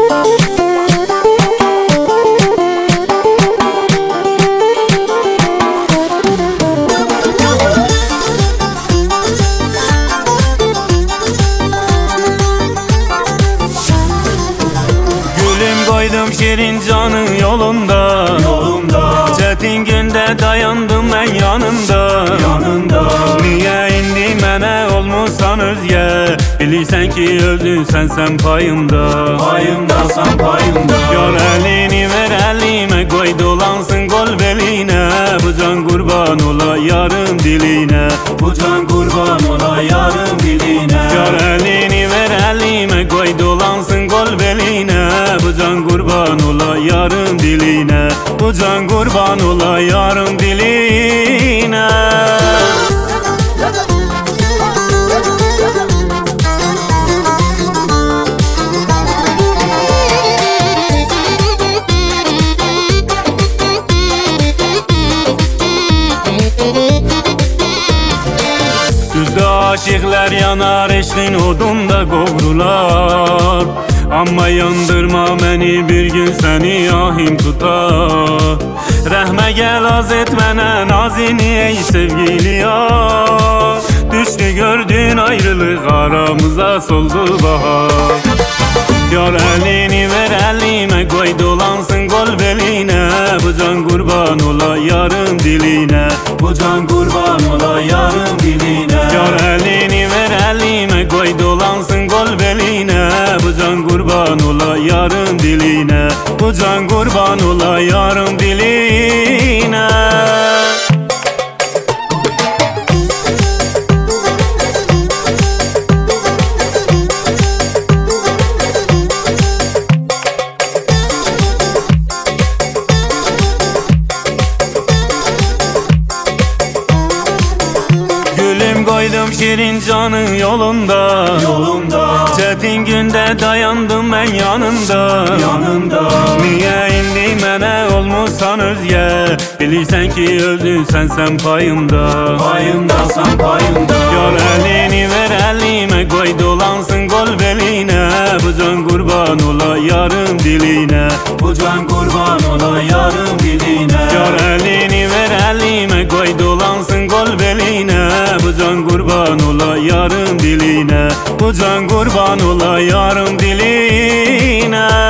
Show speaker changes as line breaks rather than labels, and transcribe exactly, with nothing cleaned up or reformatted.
Koydum şirin canın yolunda,
yolunda.
Çetin günde dayandım ben yanında,
yanında.
Niye indi mene olmuşsan özge, bilirsen ki öldün sen sen payımda,
Payımda sen payımda.
Yar elini ver elime, koy dolansın kol beline, bu can kurban ola yarın diline,
bu can kurban ola yarın diline.
Yar elini ver elime, koy dolansın kol beline, bu can kurban ola yarın diline, bu can kurban ola yarın diline. Düzde aşıklar yanar eşkin odunda kovrular, ama yandırma beni bir gün seni ahim tutar. Rahme gel az etmene nazini ey sevgili yar, düştü gördüğün ayrılık aramıza soldu bahar. Yar elini ver elime, koy dolansın kol beline, bu can kurban ola yarın diline,
bu can kurban ola yarın diline.
Yar elini ver elime, koy dolansın kol beline, bu can kurban ola yarın diline, bu can kurban ola yarın diline. Koydum şirin canın yolunda,
yolunda.
Çetin günde dayandım ben yanında,
yanında.
Niye indi mene olmuşsan özge, bilirsen ki öldün sen sen payımda,
Payımda sen payımda.
Yar elini ver elime, koy dolansın kol beline, bu can kurban ola yarın diline,
bu can kurban ola yarın diline.
Yar elini ver elime, koy dolansın kol beline, bu can kurban ola yarın diline, bu can kurban ola yarın diline.